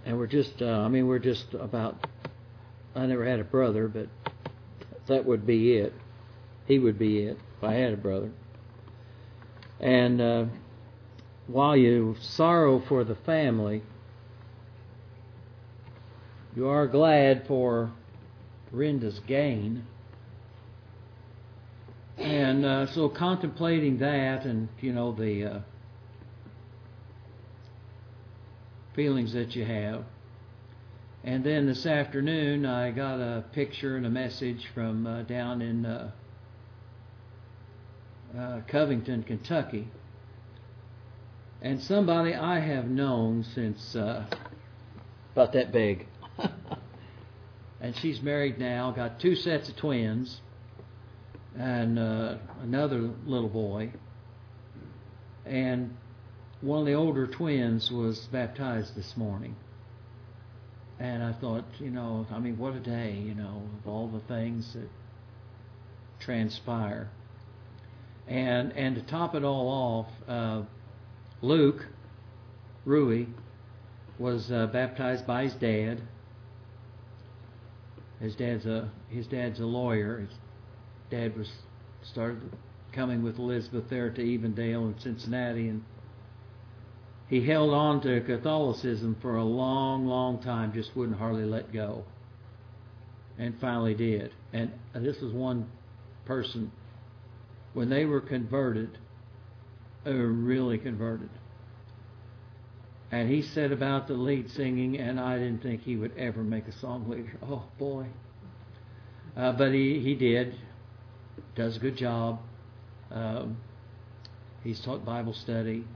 And we're just about, I never had a brother, but that would be it. He would be it if I had a brother. And while you sorrow for the family, you are glad for Rinda's gain. And so contemplating that and, the feelings that you have. And then this afternoon I got a picture and a message from down in Covington, Kentucky. And somebody I have known since about that big. And she's married now, got 2 sets of twins, and another little boy. And one of the older twins was baptized this morning. And I thought, what a day, of all the things that transpire. And to top it all off, Luke Rui was baptized by his dad. His dad's a lawyer. His dad started coming with Elizabeth there to Evendale in Cincinnati, and he held on to Catholicism for a long, long time, just wouldn't hardly let go. And finally did. And this was one person, when they were converted, they were really converted. And he said about the lead singing, and I didn't think he would ever make a song leader. Oh, boy. But he did. Does a good job. He's taught Bible study.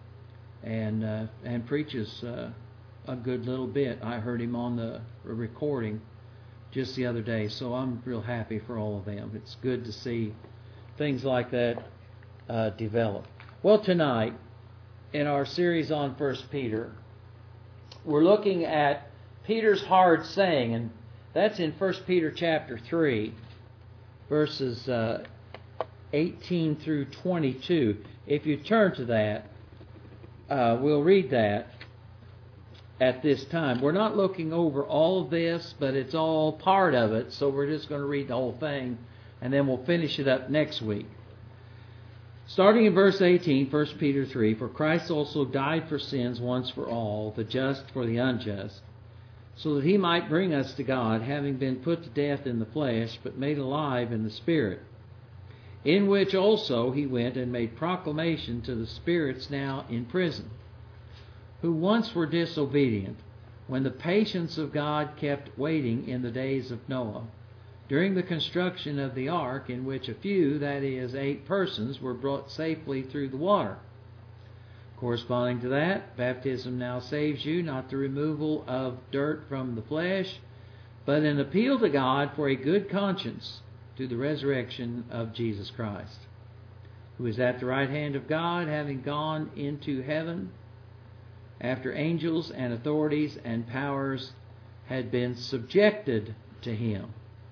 And preaches a good little bit. I heard him on the recording just the other day, so I'm real happy for all of them. It's good to see things like that develop. Well, tonight, in our series on 1 Peter, we're looking at Peter's hard saying, and that's in 1 Peter chapter 3, verses 18 through 22. If you turn to that, we'll read that at this time. We're not looking over all of this, but it's all part of it, so we're just going to read the whole thing, and then we'll finish it up next week. Starting in verse 18, 1 Peter 3, "For Christ also died for sins once for all, the just for the unjust, so that he might bring us to God, having been put to death in the flesh, but made alive in the Spirit, in which also he went and made proclamation to the spirits now in prison, who once were disobedient, when the patience of God kept waiting in the days of Noah, during the construction of the ark, in which a few, that is, 8 persons, were brought safely through the water. Corresponding to that, baptism now saves you, not the removal of dirt from the flesh, but an appeal to God for a good conscience through the resurrection of Jesus Christ, who is at the right hand of God, having gone into heaven, after angels and authorities and powers had been subjected to him."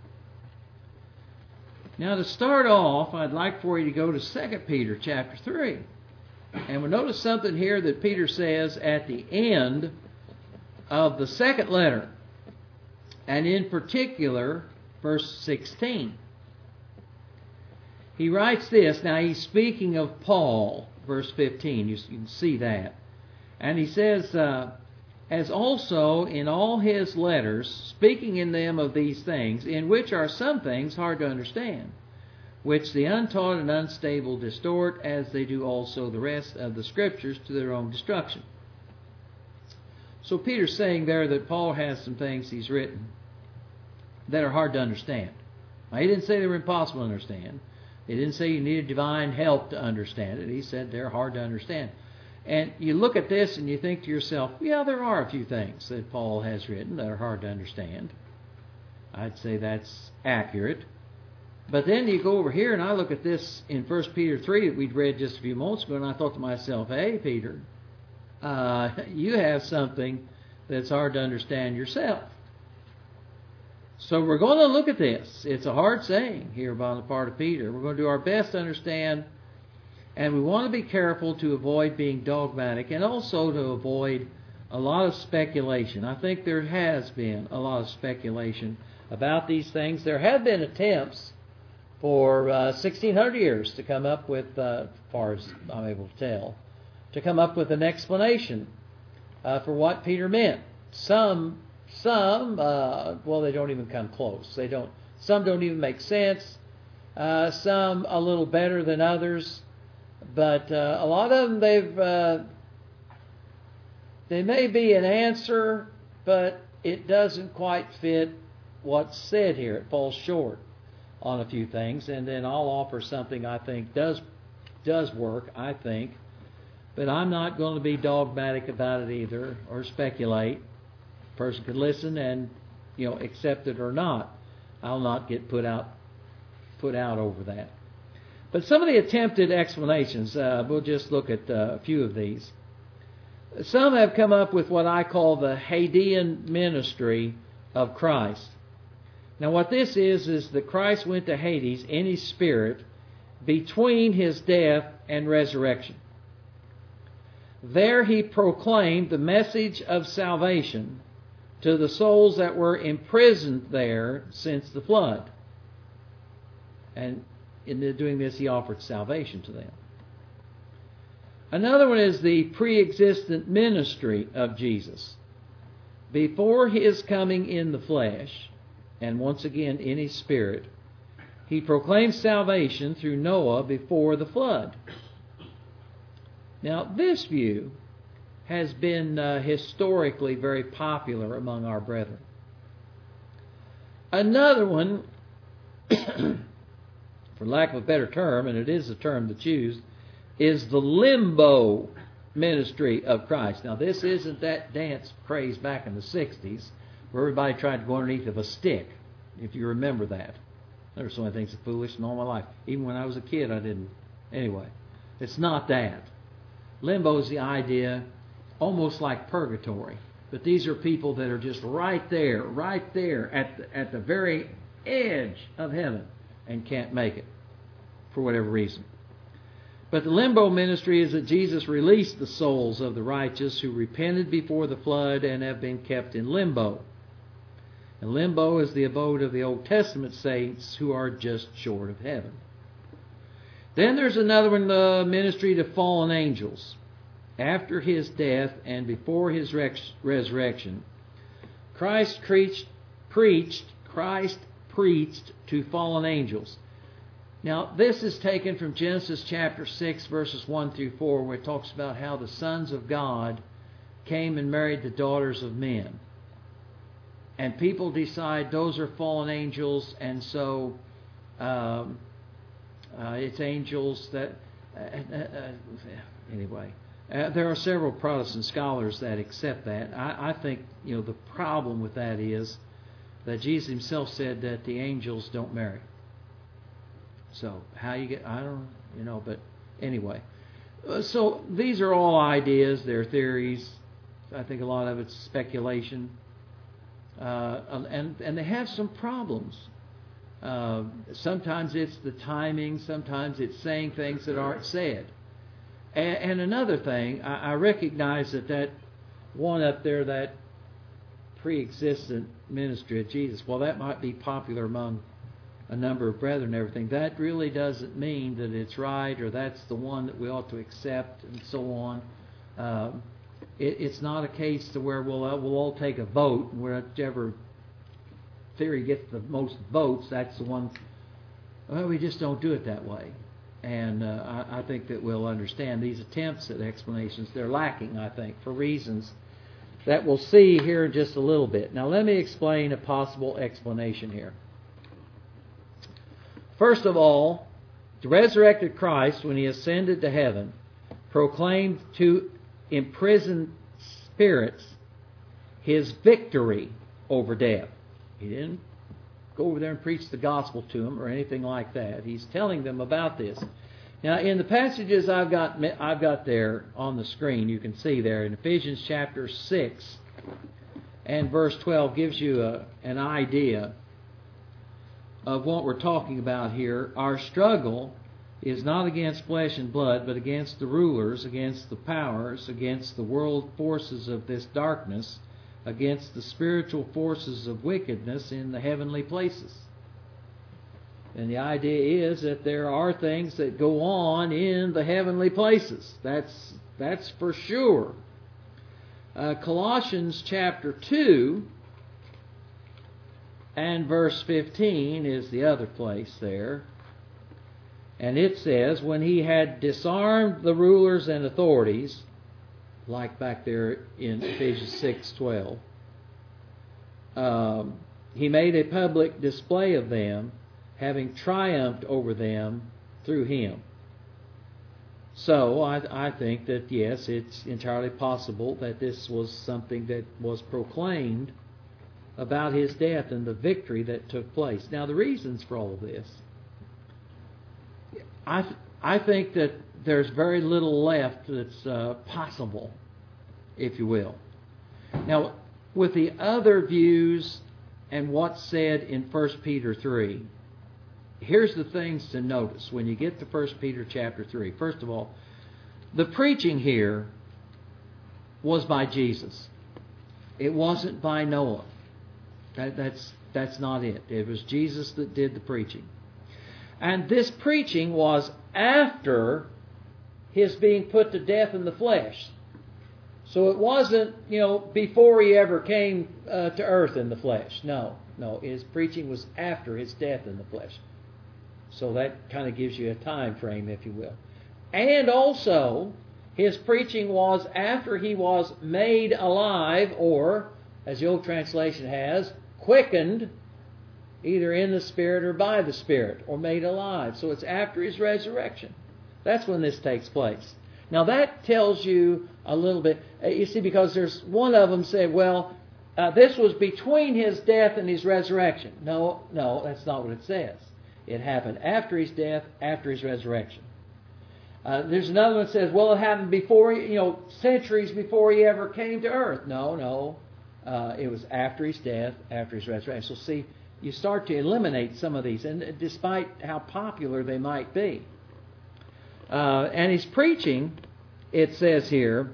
Now, to start off, I'd like for you to go to 2 Peter chapter 3. And we'll notice something here that Peter says at the end of the second letter, and in particular, verse 16. He writes this. Now, he's speaking of Paul, verse 15. You can see that. And he says, "As also in all his letters, speaking in them of these things, in which are some things hard to understand, which the untaught and unstable distort, as they do also the rest of the Scriptures, to their own destruction." So Peter's saying there that Paul has some things he's written that are hard to understand. Now, he didn't say they were impossible to understand. He didn't say you needed divine help to understand it. He said they're hard to understand. And you look at this and you think to yourself, yeah, there are a few things that Paul has written that are hard to understand. I'd say that's accurate. But then you go over here and I look at this in 1 Peter 3 that we'd read just a few moments ago, and I thought to myself, hey, Peter, you have something that's hard to understand yourself. So we're going to look at this. It's a hard saying here by the part of Peter. We're going to do our best to understand, and we want to be careful to avoid being dogmatic and also to avoid a lot of speculation. I think there has been a lot of speculation about these things. There have been attempts for 1,600 years to come up with, as far as I'm able to tell, to come up with an explanation for what Peter meant. Some, well, they don't even come close. Some don't even make sense. Some a little better than others, but a lot of them they may be an answer, but it doesn't quite fit what's said here. It falls short on a few things, and then I'll offer something I think does work, I think, but I'm not going to be dogmatic about it either or speculate. A person could listen and accept it or not. I'll not get put out over that. But some of the attempted explanations, we'll just look at a few of these. Some have come up with what I call the Hadean ministry of Christ. Now what this is that Christ went to Hades in His Spirit between His death and resurrection. There He proclaimed the message of salvation to the souls that were imprisoned there since the flood. And in doing this, He offered salvation to them. Another one is the pre-existent ministry of Jesus. Before His coming in the flesh, and once again in His Spirit, He proclaimed salvation through Noah before the flood. Now, this view has been historically very popular among our brethren. Another one, for lack of a better term, and it is a term that's used, is the limbo ministry of Christ. Now, this isn't that dance craze back in the 60s where everybody tried to go underneath of a stick, if you remember that. There were so many things that foolish in all my life. Even when I was a kid, I didn't. Anyway, it's not that. Limbo is the idea, almost like purgatory. But these are people that are just right there at the very edge of heaven and can't make it for whatever reason. But the limbo ministry is that Jesus released the souls of the righteous who repented before the flood and have been kept in limbo. And limbo is the abode of the Old Testament saints who are just short of heaven. Then there's another one, the ministry to fallen angels. After His death and before His resurrection, Christ preached to fallen angels. Now, this is taken from Genesis chapter 6, verses 1 through 4, where it talks about how the sons of God came and married the daughters of men. And people decide those are fallen angels, and so it's angels that... anyway, there are several Protestant scholars that accept that. I think, the problem with that is that Jesus Himself said that the angels don't marry. So how you get, I don't know, but anyway. So these are all ideas, they're theories. I think a lot of it's speculation. And they have some problems. Sometimes it's the timing, sometimes it's saying things that aren't said. And another thing, I recognize that one up there, that pre-existent ministry of Jesus, well, that might be popular among a number of brethren and everything. That really doesn't mean that it's right or that's the one that we ought to accept and so on. It's not a case to where we'll all take a vote, and whichever theory gets the most votes, that's the one. Well, we just don't do it that way. And I think that we'll understand these attempts at explanations. They're lacking, I think, for reasons that we'll see here in just a little bit. Now, let me explain a possible explanation here. First of all, the resurrected Christ, when He ascended to heaven, proclaimed to imprisoned spirits His victory over death. He didn't go over there and preach the gospel to them or anything like that. He's telling them about this. Now, in the passages I've got there on the screen, you can see there in Ephesians chapter 6 and verse 12 gives you an idea of what we're talking about here. Our struggle is not against flesh and blood, but against the rulers, against the powers, against the world forces of this darkness, against the spiritual forces of wickedness in the heavenly places. And the idea is that there are things that go on in the heavenly places. That's for sure. Colossians chapter 2 and verse 15 is the other place there. And it says, when he had disarmed the rulers and authorities, like back there in Ephesians 6:12, he made a public display of them, having triumphed over them through him. So I think that, yes, it's entirely possible that this was something that was proclaimed about his death and the victory that took place. Now, the reasons for all of this, I think that there's very little left that's possible, if you will. Now, with the other views and what's said in 1 Peter 3, here's the things to notice when you get to 1 Peter chapter 3. First of all, the preaching here was by Jesus. It wasn't by Noah. That's not it. It was Jesus that did the preaching. And this preaching was after his being put to death in the flesh. So it wasn't, before he ever came to earth in the flesh. No. His preaching was after his death in the flesh. So that kind of gives you a time frame, if you will. And also, his preaching was after he was made alive, or, as the old translation has, quickened, either in the Spirit or by the Spirit, or made alive. So it's after his resurrection. That's when this takes place. Now that tells you a little bit, you see, because there's one of them said, this was between his death and his resurrection. No, that's not what it says. It happened after his death, after his resurrection. There's another one that says, it happened before, centuries before he ever came to earth. No. It was after his death, after his resurrection. So see, you start to eliminate some of these, and despite how popular they might be. And his preaching, it says here,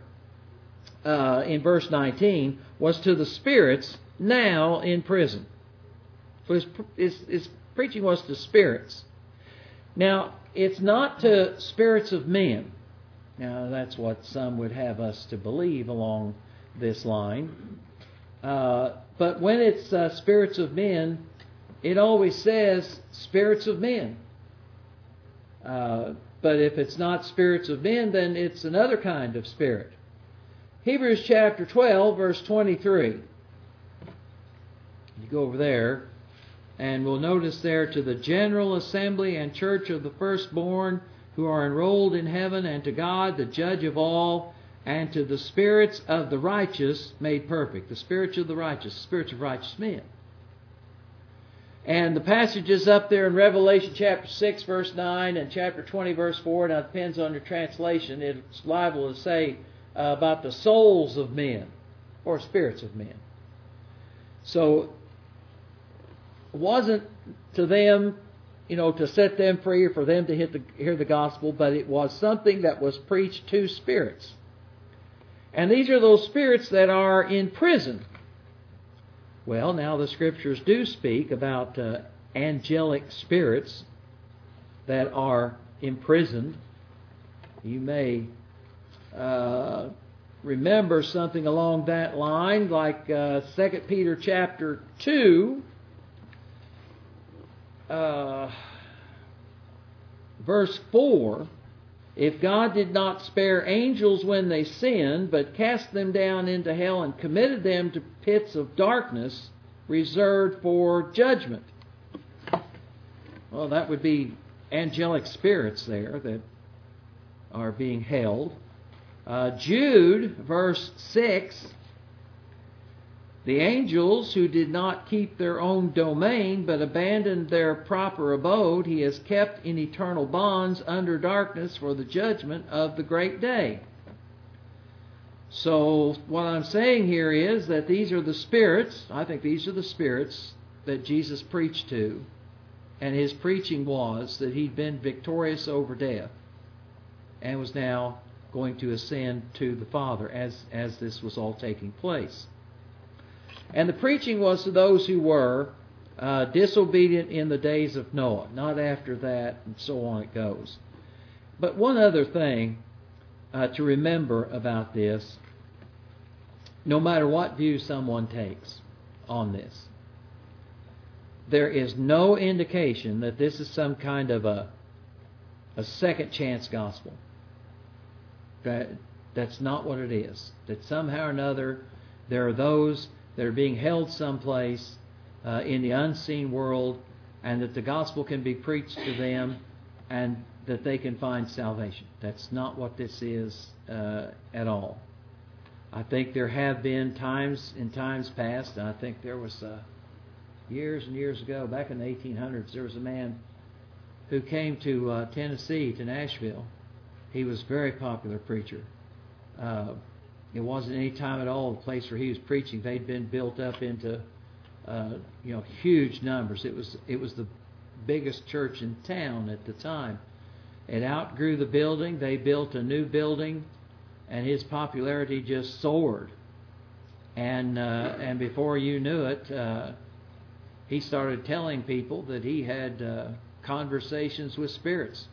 in verse 19, was to the spirits now in prison. So his preaching was to spirits. Now, it's not to spirits of men. Now, that's what some would have us to believe along this line. But when it's spirits of men, it always says spirits of men. But if it's not spirits of men, then it's another kind of spirit. Hebrews chapter 12, verse 23. You go over there, and we'll notice there, to the general assembly and church of the firstborn who are enrolled in heaven, and to God, the judge of all, and to the spirits of the righteous made perfect. The spirits of the righteous, spirits of righteous men. And the passages up there in Revelation chapter 6, verse 9, and chapter 20, verse 4, now it depends on your translation, it's liable to say about the souls of men, or spirits of men. So, it wasn't to them, to set them free or for them to hear the gospel, but it was something that was preached to spirits. And these are those spirits that are in prison. Well, now the Scriptures do speak about angelic spirits that are imprisoned. You may remember something along that line, like 2 Peter chapter 2, verse 4. If God did not spare angels when they sinned, but cast them down into hell and committed them to pits of darkness reserved for judgment. Well, that would be angelic spirits there that are being held. Jude, verse 6, the angels who did not keep their own domain but abandoned their proper abode, he has kept in eternal bonds under darkness for the judgment of the great day. So what I'm saying here is that these are the spirits, I think these are the spirits that Jesus preached to And his preaching was that he'd been victorious over death and was now going to ascend to the Father as this was all taking place. And the preaching was to those who were disobedient in the days of Noah, not after that, and so on it goes. But one other thing to remember about this, no matter what view someone takes on this, there is no indication that this is some kind of a second chance gospel. That's not what it is. That somehow or another there are those that are being held someplace in the unseen world, and that the gospel can be preached to them and that they can find salvation. That's not what this is at all. I think there have been times in times past, and I think there was years and years ago, back in the 1800s, there was a man who came to Tennessee, to Nashville. He was a very popular preacher. It wasn't any time at all the place where he was preaching. They'd been built up into huge numbers. It was the biggest church in town at the time. It outgrew the building. They built a new building, and his popularity just soared. And before you knew it, he started telling people that he had conversations with spirits.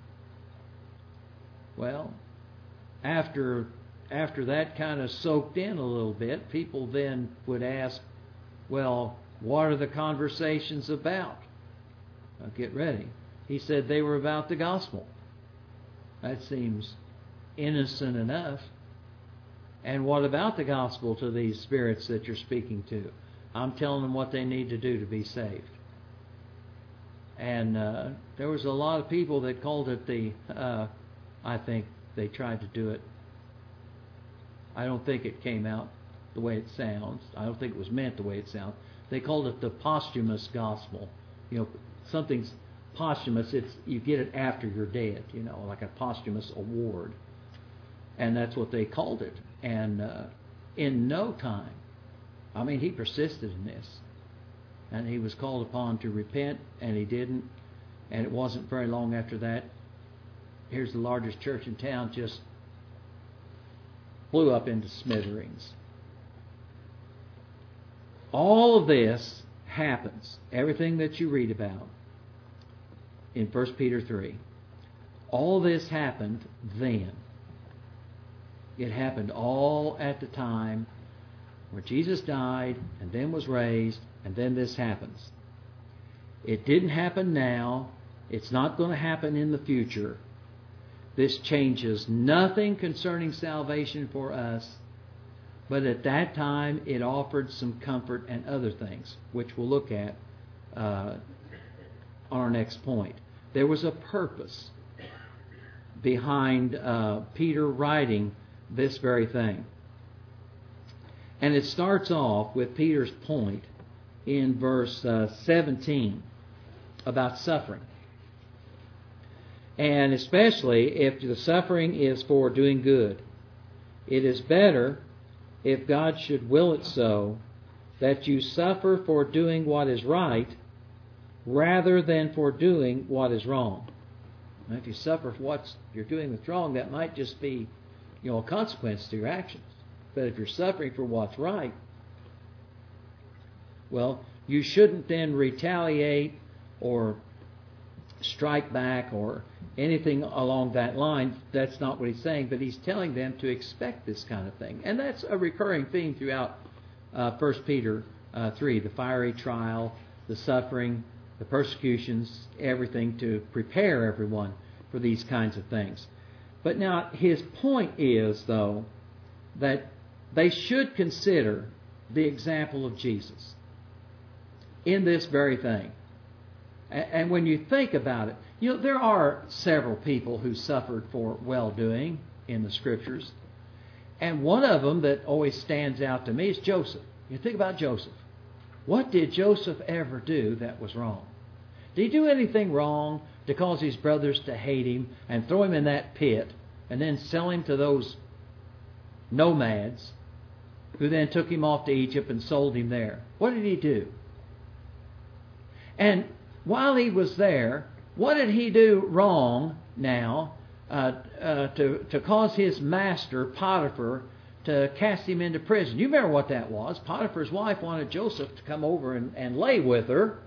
Well, after that kind of soaked in a little bit, people then would ask, well, what are the conversations about? Now get ready. He said they were about the gospel. That seems innocent enough. And what about the gospel to these spirits that you're speaking to? I'm telling them what they need to do to be saved. And there was a lot of people that called it I think they tried to do it. I don't think it came out the way it sounds. I don't think it was meant the way it sounds. They called it the posthumous gospel. Something's posthumous. You get it after you're dead. Like a posthumous award. And that's what they called it. And in no time, he persisted in this. And he was called upon to repent, and he didn't. And it wasn't very long after that. Here's the largest church in town, just blew up into smithereens. All of this happens, everything that you read about in 1 Peter 3, all this happened then. It happened all at the time where Jesus died and then was raised, and then this happens. It didn't happen now. It's not going to happen in the future. This changes nothing concerning salvation for us, but at that time it offered some comfort and other things, which we'll look at on our next point. There was a purpose behind Peter writing this very thing. And it starts off with Peter's point in verse 17 about suffering. And especially if the suffering is for doing good. It is better, if God should will it so, that you suffer for doing what is right rather than for doing what is wrong. Now, if you suffer for what you're doing that's wrong, that might just be a consequence to your actions. But if you're suffering for what's right, well, you shouldn't then retaliate or strike back or anything along that line. That's not what he's saying, but he's telling them to expect this kind of thing. And that's a recurring theme throughout 1 Peter 3, the fiery trial, the suffering, the persecutions, everything to prepare everyone for these kinds of things. But now his point is, though, that they should consider the example of Jesus in this very thing. And when you think about it, there are several people who suffered for well-doing in the Scriptures. And one of them that always stands out to me is Joseph. You think about Joseph. What did Joseph ever do that was wrong? Did he do anything wrong to cause his brothers to hate him and throw him in that pit and then sell him to those nomads who then took him off to Egypt and sold him there? What did he do? And while he was there, what did he do wrong now to cause his master, Potiphar, to cast him into prison? You remember what that was. Potiphar's wife wanted Joseph to come over and lay with her,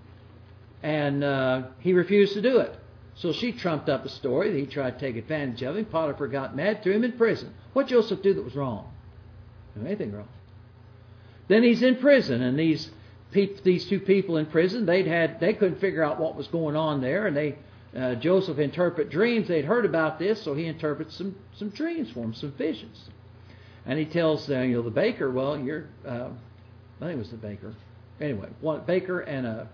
and he refused to do it. So she trumped up a story that he tried to take advantage of him. Potiphar got mad, threw him in prison. What did Joseph do that was wrong? Didn't do anything wrong. Then he's in prison, and these two people in prison, they couldn't figure out what was going on there, and Joseph interpret dreams. They'd heard about this, so he interprets some dreams for them, some visions. And he tells the baker, well, I think it was the baker. Anyway, one baker and a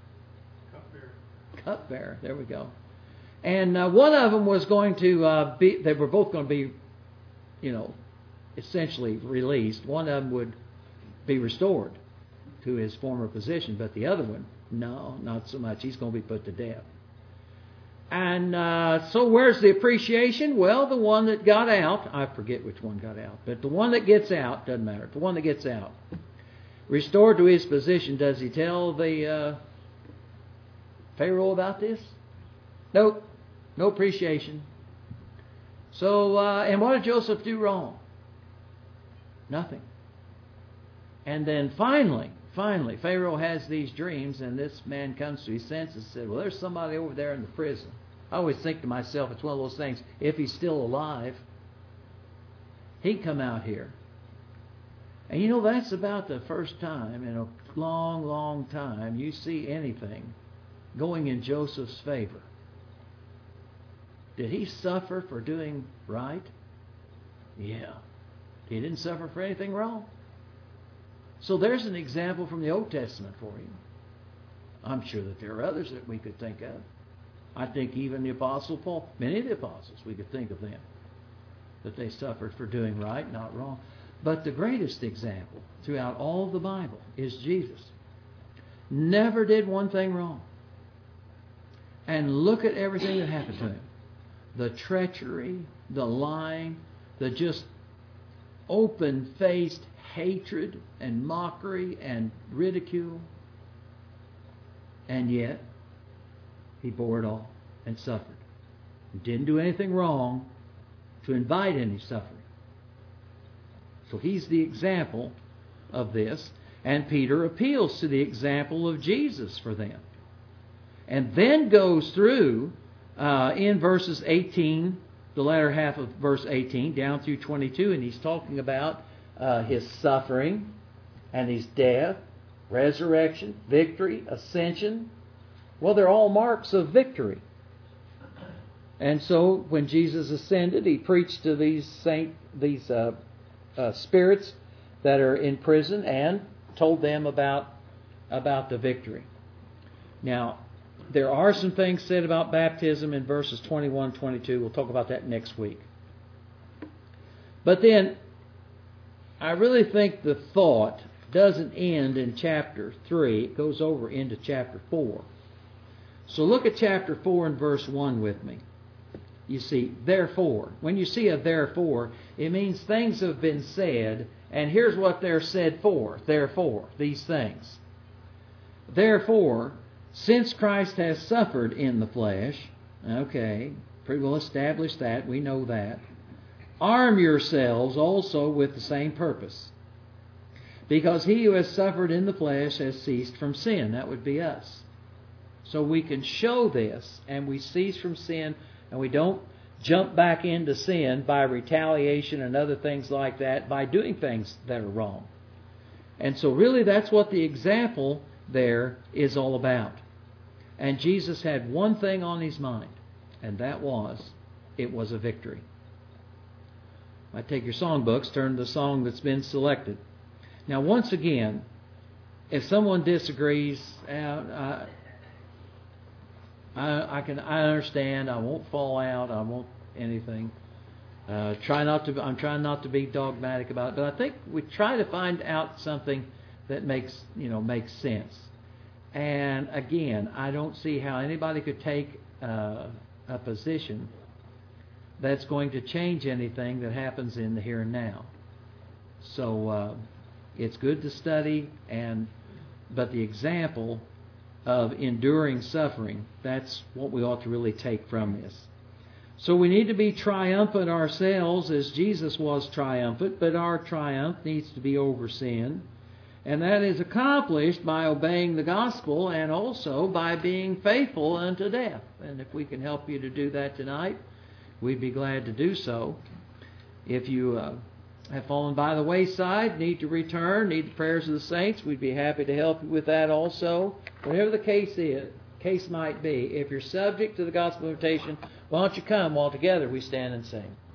cupbearer. There we go. And one of them was going to they were both going to be, essentially released. One of them would be restored to his former position, but the other one, no, not so much. He's going to be put to death. And so where's the appreciation? Well, the one that got out, I forget which one got out, but the one that gets out, doesn't matter. The one that gets out, restored to his position, does he tell the Pharaoh about this? Nope. No appreciation. So, and what did Joseph do wrong? Nothing. And then finally, Pharaoh has these dreams, and this man comes to his senses and said, well, there's somebody over there in the prison. I always think to myself, it's one of those things, if he's still alive, he'd come out here. And that's about the first time in a long, long time you see anything going in Joseph's favor. Did he suffer for doing right? Yeah. He didn't suffer for anything wrong. So there's an example from the Old Testament for you. I'm sure that there are others that we could think of. I think even the Apostle Paul, many of the apostles, we could think of them, that they suffered for doing right, not wrong. But the greatest example throughout all of the Bible is Jesus. Never did one thing wrong. And look at everything that happened to him. The treachery, the lying, the just open-faced hatred and mockery and ridicule. And yet, he bore it all and suffered. He didn't do anything wrong to invite any suffering. So he's the example of this. And Peter appeals to the example of Jesus for them. And then goes through in verses 18, the latter half of verse 18, down through 22, and he's talking about his suffering and his death, resurrection, victory, ascension. Well, they're all marks of victory. And so when Jesus ascended, he preached to these spirits that are in prison and told them about the victory. Now, there are some things said about baptism in verses 21 and 22. We'll talk about that next week. But then, I really think the thought doesn't end in chapter 3. It goes over into chapter 4. So look at chapter 4 and verse 1 with me. You see, therefore. When you see a therefore, it means things have been said, and here's what they're said for. Therefore, these things. Therefore, since Christ has suffered in the flesh, okay, pretty well established that, we know that, arm yourselves also with the same purpose. Because he who has suffered in the flesh has ceased from sin. That would be us. So we can show this, and we cease from sin, and we don't jump back into sin by retaliation and other things like that, by doing things that are wrong. And so really that's what the example there is all about. And Jesus had one thing on his mind, and that was, it was a victory. I take your songbooks, turn to the song that's been selected. Now, once again, if someone disagrees, I understand. I won't fall out. I won't anything. I'm trying not to be dogmatic about it, but I think we try to find out something that makes sense. And again, I don't see how anybody could take a position that's going to change anything that happens in the here and now. So it's good to study, but the example of enduring suffering. That's what we ought to really take from this. So we need to be triumphant ourselves as Jesus was triumphant, but our triumph needs to be over sin. And that is accomplished by obeying the gospel and also by being faithful unto death. And if we can help you to do that tonight, we'd be glad to do so. If you have fallen by the wayside, need to return, need the prayers of the saints, we'd be happy to help you with that also. Whatever the case might be, if you're subject to the gospel invitation, why don't you come while together we stand and sing.